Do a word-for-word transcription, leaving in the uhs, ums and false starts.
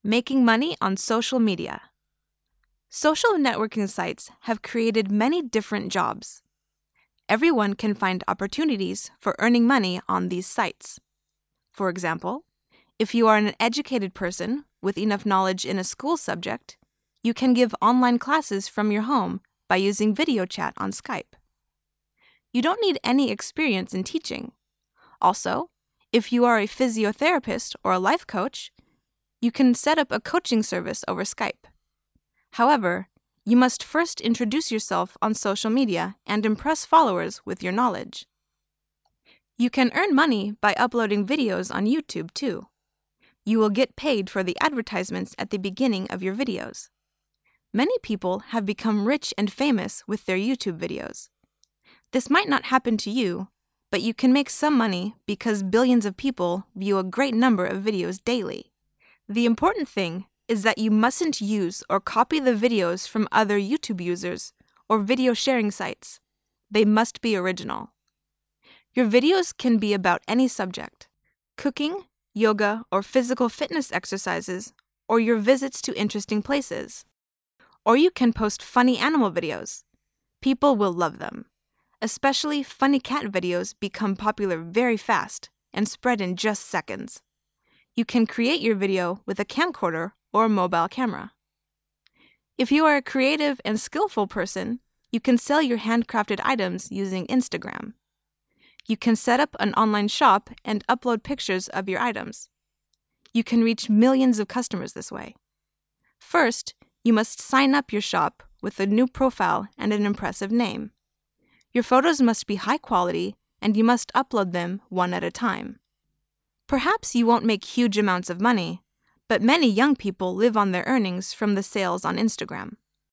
Making money on social media. Social networking sites have created many different jobs. Everyone can find opportunities for earning money on these sites. For example, if you are an educated person with enough knowledge in a school subject, you can give online classes from your home by using video chat on Skype. You don't need any experience in teaching. Also, if you are a physiotherapist or a life coach, you can set up a coaching service over Skype. However, you must first introduce yourself on social media and impress followers with your knowledge. You can earn money by uploading videos on YouTube too. You will get paid for the advertisements at the beginning of your videos. Many people have become rich and famous with their YouTube videos. This might not happen to you, but you can make some money because billions of people view a great number of videos daily. The important thing is that you mustn't use or copy the videos from other YouTube users or video sharing sites. They must be original. Your videos can be about any subject: cooking, yoga, or physical fitness exercises, or your visits to interesting places. Or you can post funny animal videos. People will love them. Especially funny cat videos become popular very fast and spread in just seconds. You can create your video with a camcorder or a mobile camera. If you are a creative and skillful person, you can sell your handcrafted items using Instagram. You can set up an online shop and upload pictures of your items. You can reach millions of customers this way. First, you must sign up your shop with a new profile and an impressive name. Your photos must be high quality, and you must upload them one at a time. Perhaps you won't make huge amounts of money, but many young people live on their earnings from the sales on Instagram.